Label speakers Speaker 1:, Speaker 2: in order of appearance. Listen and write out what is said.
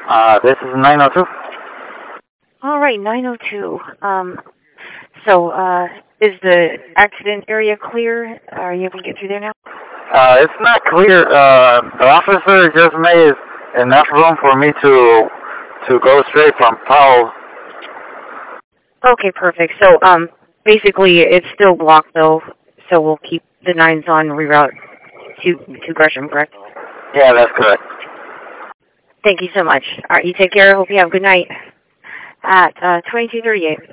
Speaker 1: This is 902.
Speaker 2: All right, 902. Is the accident area clear? Are you able to get through there now?
Speaker 1: It's not clear. The officer just made enough room for me to go straight from Powell.
Speaker 2: Okay, perfect. So, basically, it's still blocked, though, so we'll keep the 9s on reroute to Gresham, correct?
Speaker 1: Yeah, that's correct.
Speaker 2: Thank you so much. All right, you take care. Hope you have a good night. At 2238.